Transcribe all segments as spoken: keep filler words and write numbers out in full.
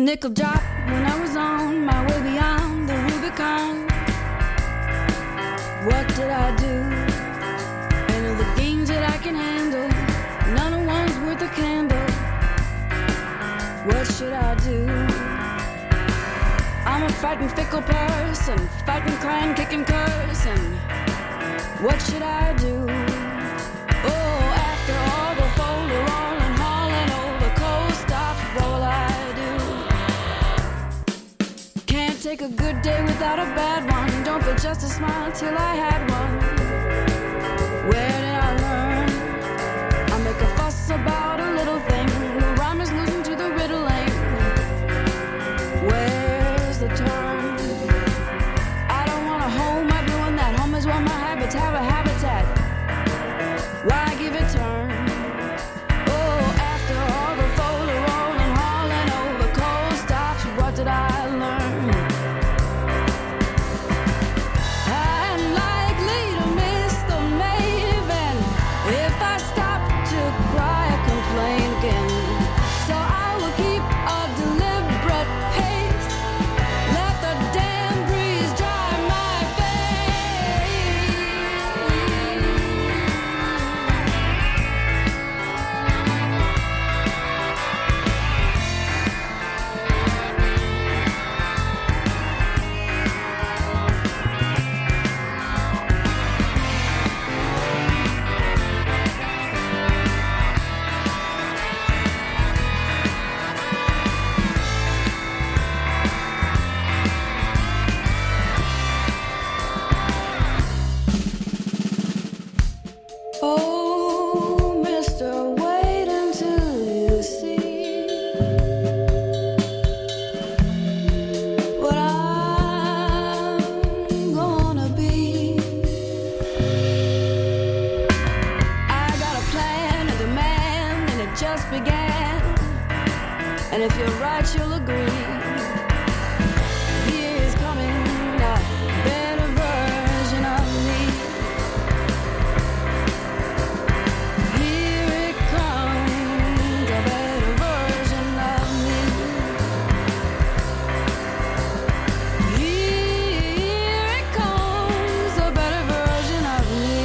nickel drop when I was on my way beyond the Rubicon. What did I do? And all the games that I can handle, none of one's worth a candle. What should I do? I'm a fighting fickle person, fighting, crying, kicking, cursing. What should I do? Oh, after all the folder rolling, hauling over coal stops, what will I do? Can't take a good day without a bad one. Don't feel just a smile till I had one. Where did I learn? I make a fuss about a little thing. The rhyme is losing to the riddling. Where's the turn? I don't want a home, everyone that home is where my habits have a habitat. Why give it turn? Oh, after all the folder rolling, hauling over coal stops, what did I learn? I'm likely to miss the main event if I stop to cry or complain again. So I will keep a deliberate pace. Let the damn breeze dry my Oh, mister, wait until you see what I'm gonna be. I got a plan, a demand, and it just began. And if you're right, you'll agree. Here's coming a better version of me. Here it comes, a better version of me. Here it comes, a better version of me.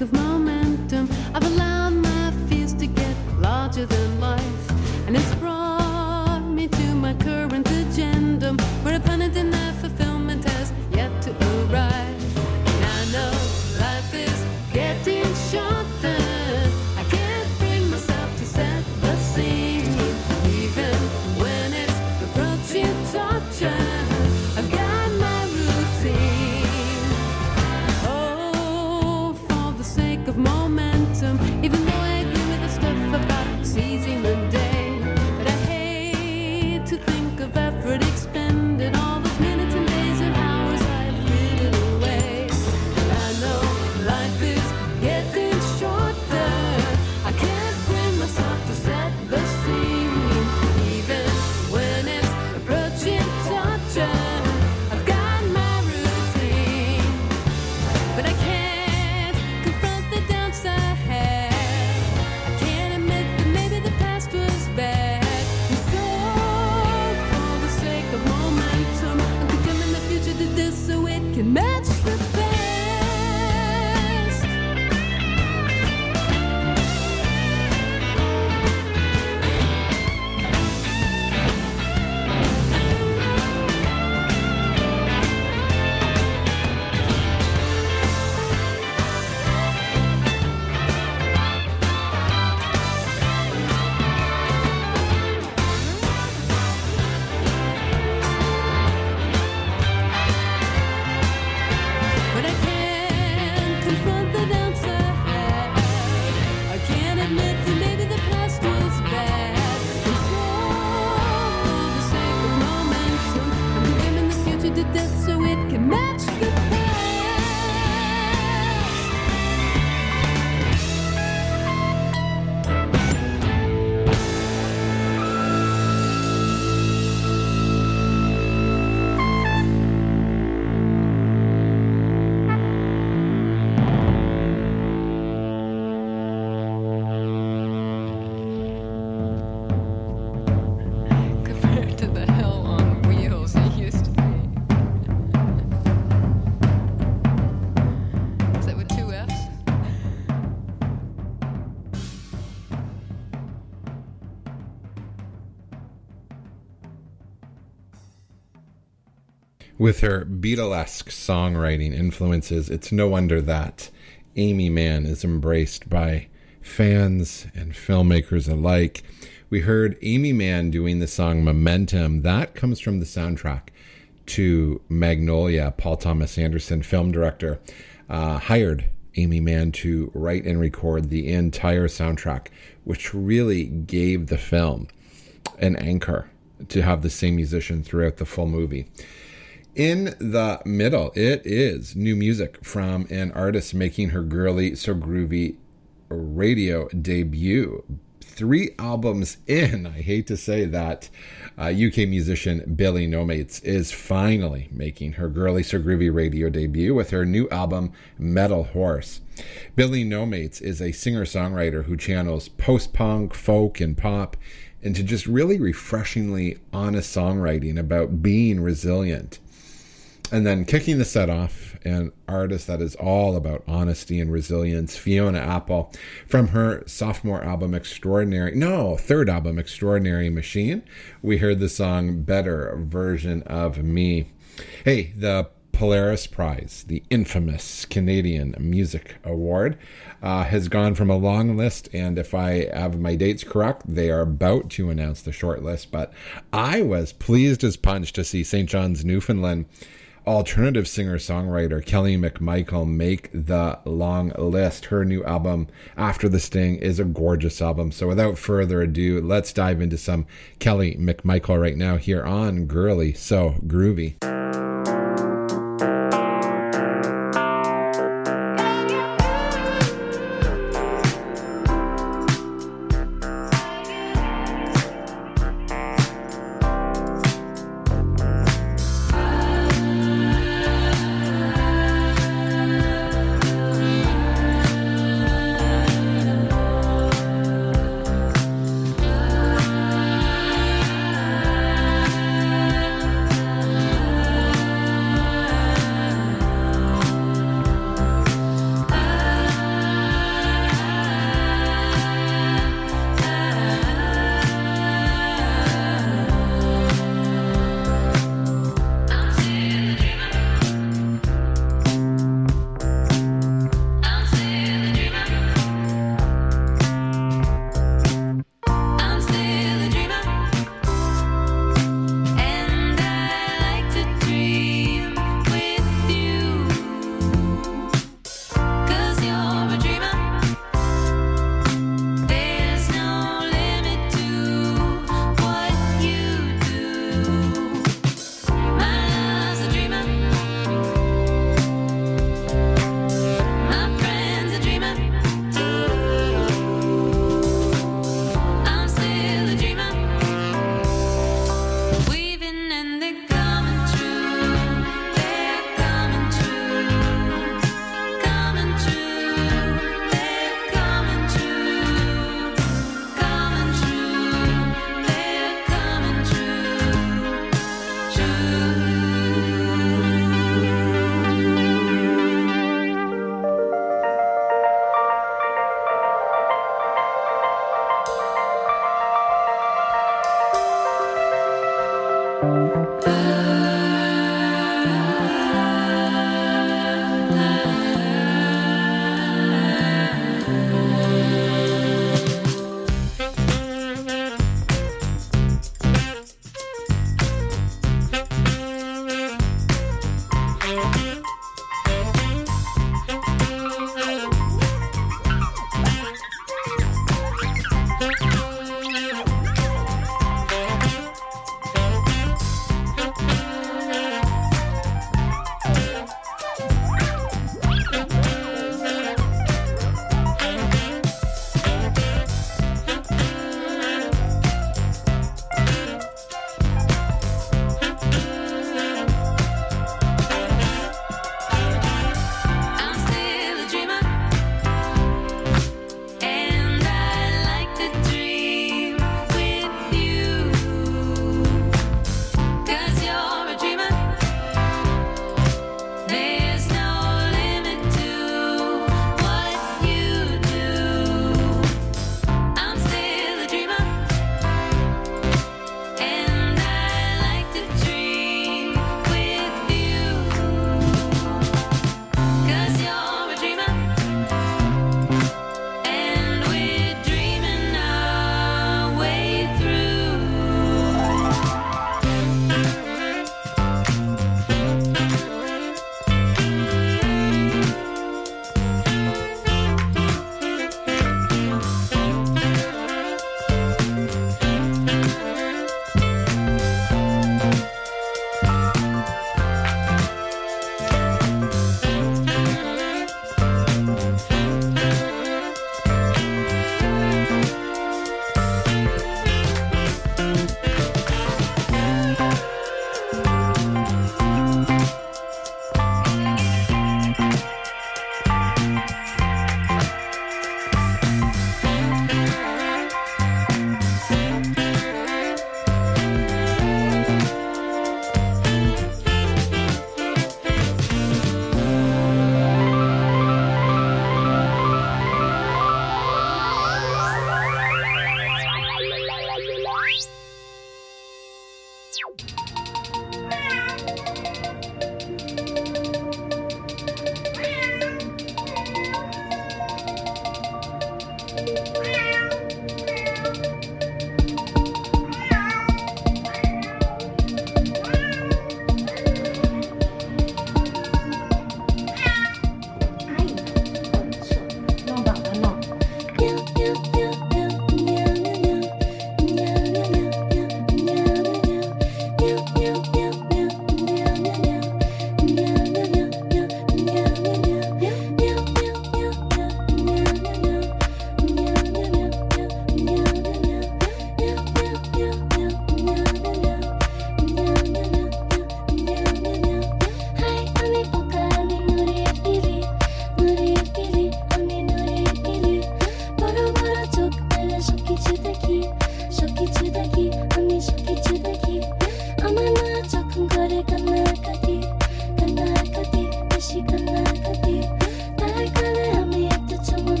sake of momentum, I've allowed my fears to get larger than life, and it's brought me to my current agenda, where a planet in that fulfillment has yet to arrive. And I know life is getting shorter. I can't bring myself to set the scene, even when it's approaching torture. I've got my routine. Oh, for the sake of momentum, even though I agree with the stuff about seizing the day, but I hate to think of effort expended, all those minutes and days and hours I've frittered away. And I know life is getting shorter. I can't bring myself to set the scene, even when it's approaching torture. I've got my routine, but I can't confront the downside. I can't admit that maybe the past was bad. And so, for the sake of momentum, I'm condemning the future to this so it can match the past. But I can't confront the downside. I can't admit that maybe the past was bad. And so, for the sake of momentum, I'm condemning the future to death so it can match the past. Compared to the hell on wheels it used to be. Is that with two F's? With her Beatlesque songwriting influences, it's no wonder that Aimee Mann is embraced by fans and filmmakers alike. We heard Aimee Mann doing the song Momentum. That comes from the soundtrack to Magnolia. Paul Thomas Anderson, film director, uh, hired Aimee Mann to write and record the entire soundtrack, which really gave the film an anchor to have the same musician throughout the full movie. In the middle, it is new music from an artist making her Girly So Groovy radio debut. Three albums in, I hate to say that, uh, U K musician Billy Nomates is finally making her Girly So Groovy radio debut with her new album, Metal Horse. Billy Nomates is a singer-songwriter who channels post-punk, folk, and pop into just really refreshingly honest songwriting about being resilient. And then kicking the set off, an artist that is all about honesty and resilience, Fiona Apple, from her sophomore album, Extraordinary, no, third album, Extraordinary Machine. We heard the song Better Version of Me. Hey, the Polaris Prize, the infamous Canadian Music Award, uh, has gone from a long list, and if I have my dates correct, they are about to announce the short list, but I was pleased as punch to see Saint John's, Newfoundland alternative singer-songwriter Kelly McMichael make the long list. Her new album, After the Sting, is a gorgeous album. So without further ado, let's dive into some Kelly McMichael right now here on Girly So Groovy. I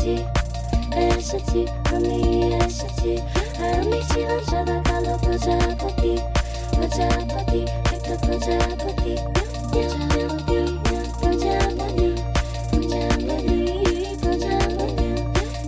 티 에스티 언니 에스티 아름이지만 전화가로 보자보디 보자보디 백도 보자보디 보자보디 보자보디 보자보디 보자보디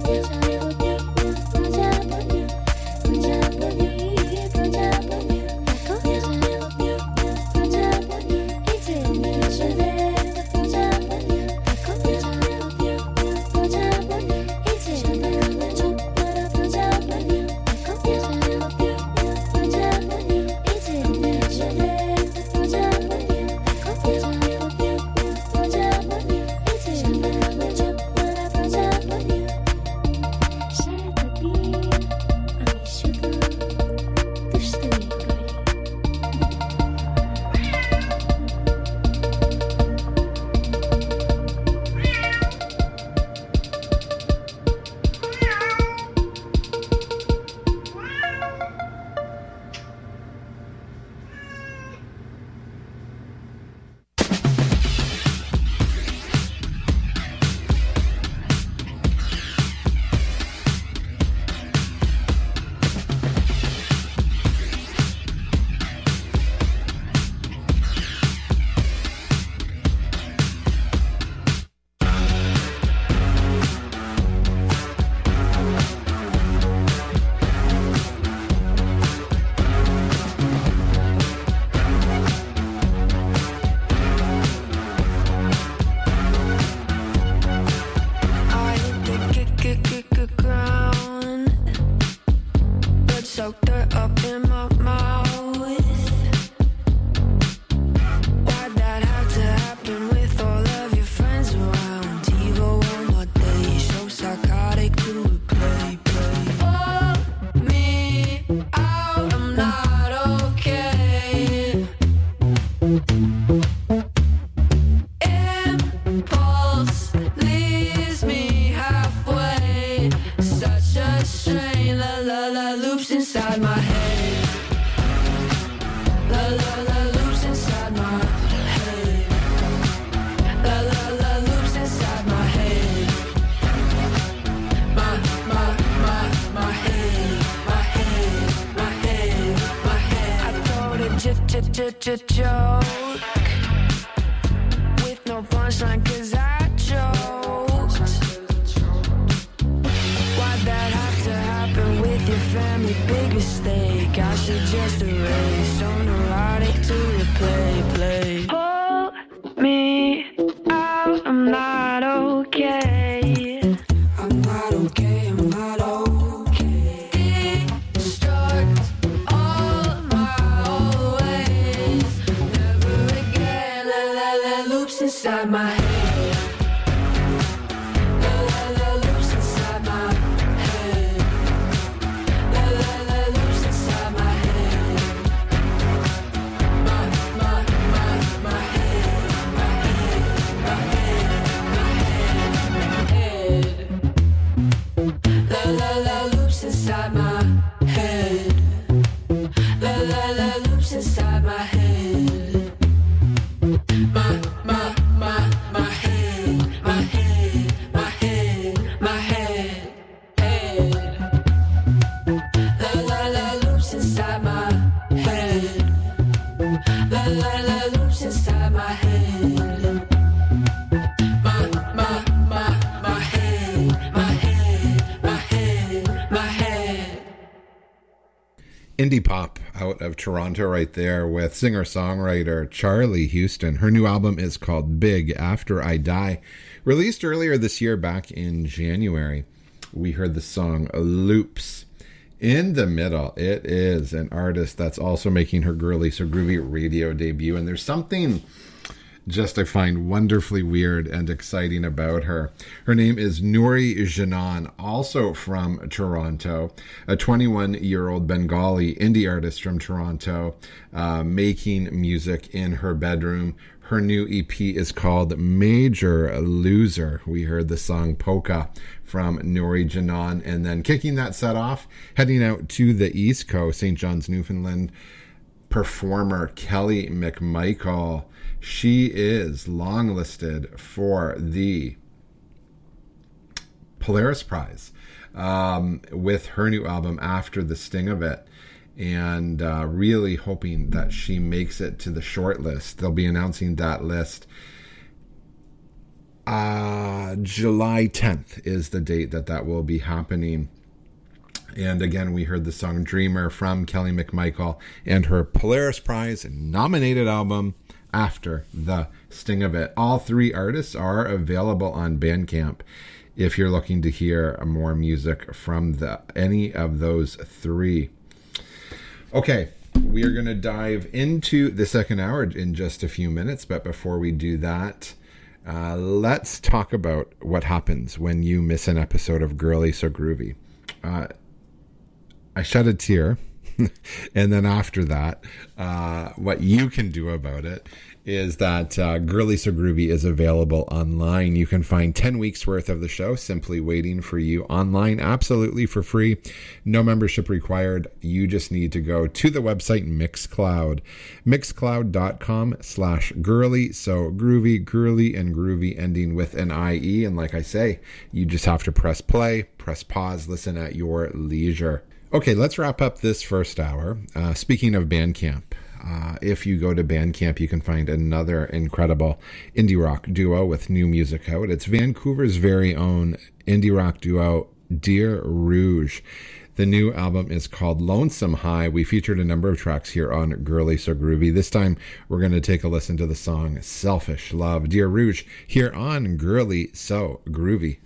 joke with no punchline cause I choked. Why'd that have to happen with your family? Big mistake, I should just erase. So neurotic to replay, play. Pull me out, I'm not okay. I'm not okay, I'm not okay. Destruct all my old ways. Never again, la la la loops inside my head. La la la loops inside my head. La la la loops inside my head. My, my, my, my head. My head, my head, my head, my head. La la la loops inside my head. La la la loops inside my head. My, my, my, my head, my head, my head, my head, head. La la la loops inside my head. La la la loops inside my head. My, my, my, my head, my head, my head, my head. Indie pop out of Toronto right there with singer-songwriter Charlie Houston. Her new album is called Big After I Die. Released earlier this year back in January. We heard the song Loops. In the middle, it is an artist that's also making her Girly So Groovy radio debut. And there's something just I find wonderfully weird and exciting about her. Her name is Nouri Janan, also from Toronto, a twenty-one-year-old Bengali indie artist from Toronto, uh, making music in her bedroom. Her new E P is called Major Loser. We heard the song Polka from Nouri Janan, and then kicking that set off, heading out to the East Coast, Saint John's, Newfoundland, performer Kelly McMichael. She is longlisted for the Polaris Prize um, with her new album After the Sting of It. And uh, really hoping that she makes it to the short list. They'll be announcing that list. Uh, July tenth is the date that that will be happening. And again, we heard the song Dreamer from Kelly McMichael and her Polaris Prize nominated album After the Sting of It. All three artists are available on Bandcamp if you're looking to hear more music from the any of those three. Okay, we are going to dive into the second hour in just a few minutes, but before we do that, uh, let's talk about what happens when you miss an episode of Girly So Groovy. Uh, I shed a tear, and then after that, uh, what you can do about it is that uh, Girly So Groovy is available online. You can find ten weeks worth of the show simply waiting for you online, absolutely for free. No membership required. You just need to go to the website Mixcloud. Mixcloud.com slash girly. So groovy, girly, and groovy ending with an I E. And like I say, you just have to press play, press pause, listen at your leisure. Okay, let's wrap up this first hour. Uh, speaking of Bandcamp, uh, if you go to Bandcamp, you can find another incredible indie rock duo with new music out. It's Vancouver's very own indie rock duo, Dear Rouge. The new album is called Lonesome High. We featured a number of tracks here on Girly So Groovy. This time, we're going to take a listen to the song Selfish Love. Dear Rouge, here on Girly So Groovy.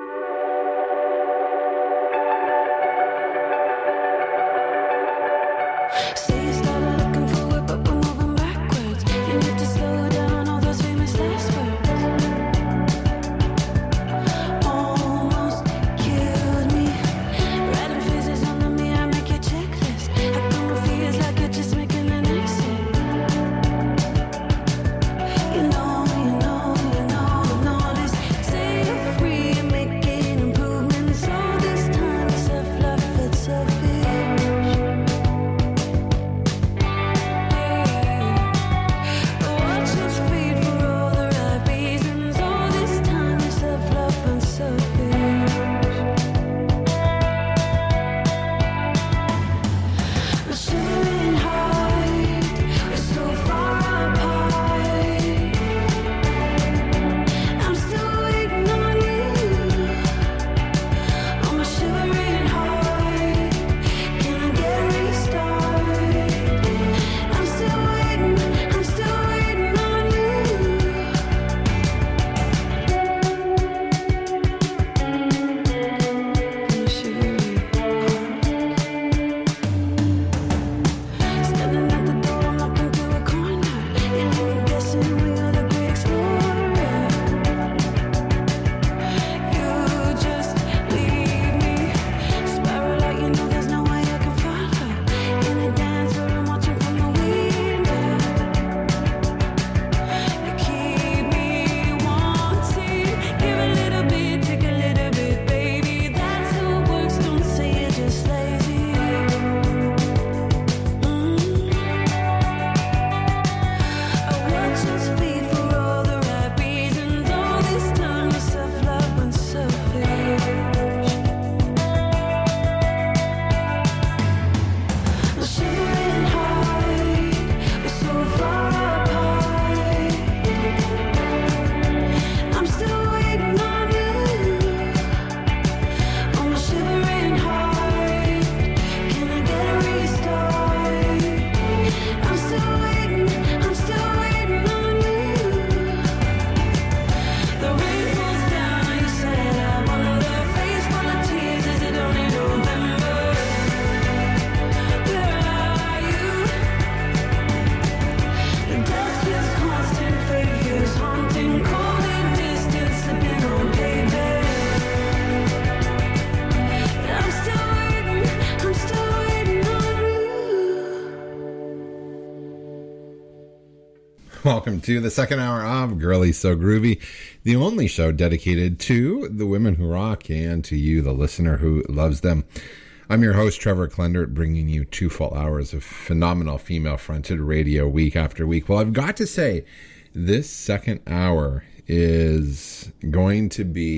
Welcome to the second hour of Girly So Groovy, the only show dedicated to the women who rock and to you, the listener who loves them. I'm your host, Trevor Klendert, bringing you two full hours of phenomenal female-fronted radio week after week. Well, I've got to say, this second hour is going to be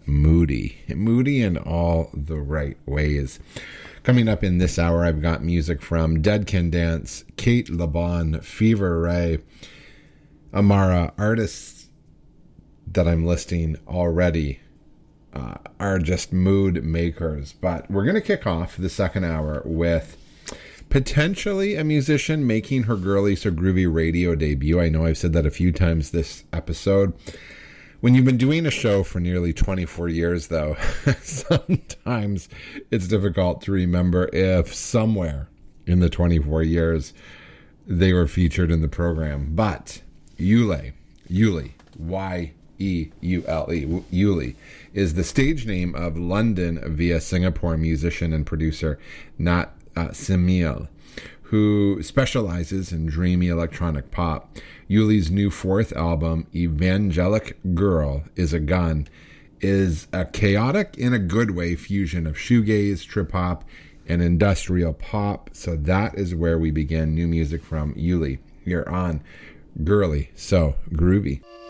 moody. Moody in all the right ways. Coming up in this hour, I've got music from Dead Can Dance, Kate LeBon, Fever Ray, Amara. Artists that I'm listing already uh, are just mood makers. But we're going to kick off the second hour with potentially a musician making her Girly So Groovy radio debut. I know I've said that a few times this episode. When you've been doing a show for nearly twenty-four years, though, sometimes it's difficult to remember if somewhere in the twenty-four years they were featured in the program. But Eule, Eule, Y E U L E, Eule, is the stage name of London via Singapore musician and producer Nat uh, Semiel, who specializes in dreamy electronic pop. Eule's new fourth album, Evangelic Girl Is a Gun, is a chaotic, in a good way, fusion of shoegaze, trip-hop, and industrial pop. So that is where we begin new music from Eule here on Girly So Groovy.